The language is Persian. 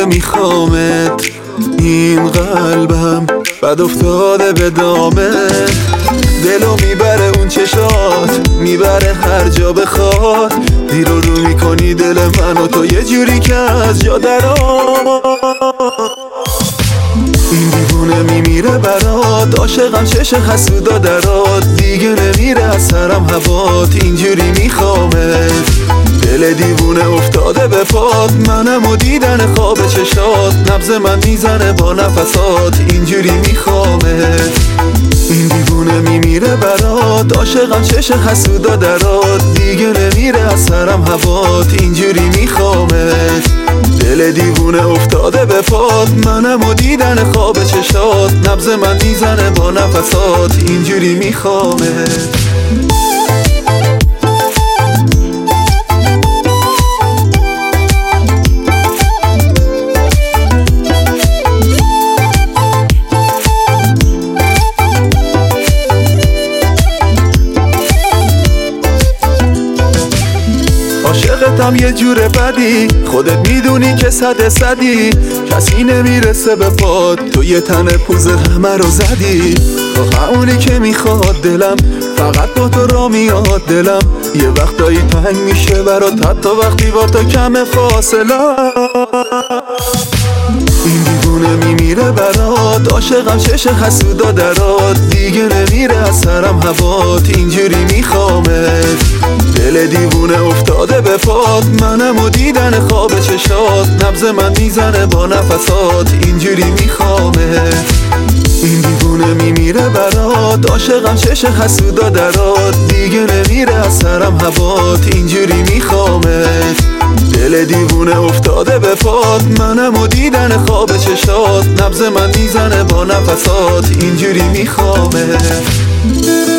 میخوامت، این قلبم بد افتاده به دامت. دلو میبره اون چشات، میبره هر جا بخواد. دیر رو میکنی دل من و تو یه جوری که از جا درآ. این دیوونه میمیره برات، عاشقم چش حسودا درات. دیگه نمیره از سرم هوات، اینجوری میخوامت. دل دیوونه افتاده به پات، منم و دیدن خواب چشات. نبض من میزنه با نفسات، اینجوری میخوامت. این دیوونه میمیره برات، عاشقم چش حسودا درات. دیگه نمیره از سرم هوات، اینجوری میخوامت. دل دیوونه افتاده به پات، منم و دیدن خواب چشات. نبض من میزنه با نفسات، اینجوری میخوامت. عاشقتم یه جور بدی، خودت میدونی که صدی. کسی نمیرسه به پات، تو یه تن پوز همه رو زدی. اونی که میخواد دلم، فقط با تو را میاد دلم. یه وقتایی تنگ میشه برات، حتی وقتی با تو کم فاصله. این دیوونه میمیره برات، عاشقم چش حسودا درات. دیگه نمیره از سرم هوات، اینجوری میخوامت. دل دیوونه افتاده به پات، منم و دیدن خواب چشات. نبض من میزنه با نفسات، اینجوری میخوامت. این دیوونه میمیره برات، عاشقم چش حسودا درات. دیگه نمیره از سرم هوات، اینجوری میخوامت. دل دیوونه افتاده به پات، منم و دیدن خواب چشات. نبض من میزنه با نفسات، اینجوری میخوامت.